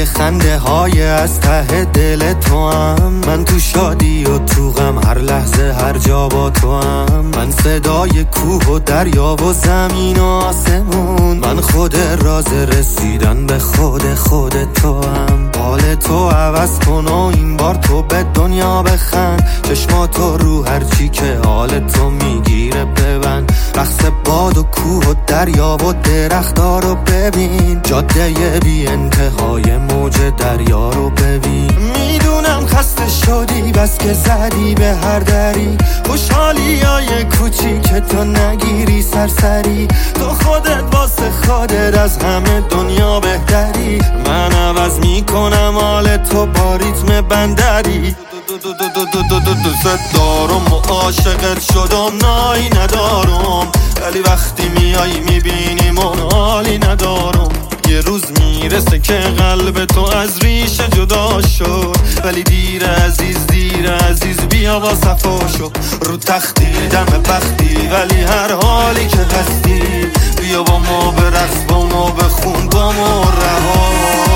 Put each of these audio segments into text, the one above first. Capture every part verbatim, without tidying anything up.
خنده های از ته دل تو هم. من تو شادی و تو غم هر لحظه هر جا با تو هم. من صدای کوه و دریا و زمین و آسمون. من خود راز رسیدن به خود خود تو هم. حال تو عوض کن و این بار تو به دنیا بخند. چشماتو رو هرچی که حال تو میگیره ببند. رقص باد و کوه و دریا و درخت‌ها رو ببین. جاده بی انتهای موج دریا رو ببین. میدونم خسته شدی بس که زدی به هر دری. خوشحالی های کوچیک تو نگیری سرسری. تو خودت واسه خودت از همه دنیا بهتری. من عوض میکنم حال تو با ریتم بندری. دوست دارم و عاشقت شدم نایی ندارم. ولی وقتی میای میبینیم و حالی ندارم. یه روز میرسه که قلب تو از ریشه جدا شد. ولی دیر عزیز دیر عزیز بیا با صفا شو. رو تختی دم بختی ولی هر حالی که هستی. بیا با ما برقص با ما بخون با ما رها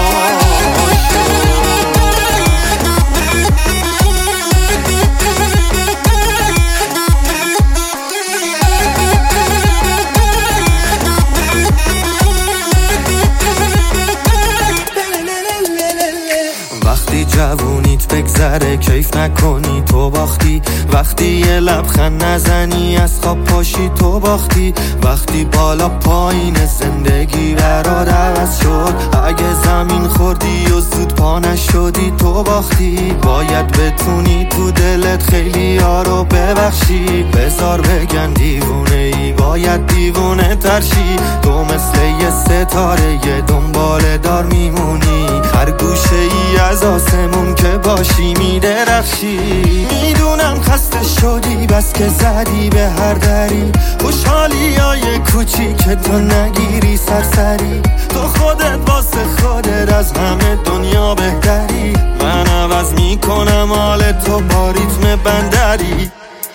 وقتی جوونیت بگذره کیف نکنی تو باختی. وقتی یه لبخند نزنی از خواب پاشی تو باختی. وقتی بالا پایین زندگی برات عوض شد. اگه زمین خوردی و زود پا نشدی تو باختی. باید بتونی تو دلت خیلی ها رو ببخشی. بذار بگن دیوونه ای باید دیوونه ترشی. تو مثل یه ستاره یه دنبال دار میمونی. هر گوشه ای از آسمون که باشی میدرخشی. میدونم خسته شدی بس که زدی به هر دری. خوشحالی های کوچیک تو نگیری سرسری. تو خودت واسه خودت از همه دنیا بهتری. من عوض میکنم حال تو با ریتم بندری.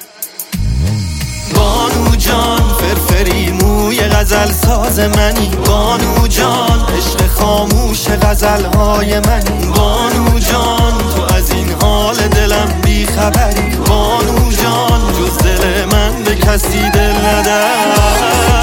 بانو جان فرفری موی غزل ساز منی. بانو جان عشق خاموش غزل های منی. بانو جان تو از این حال دلم بی خبری. بانو جان جز دل من به کسی دل نداری.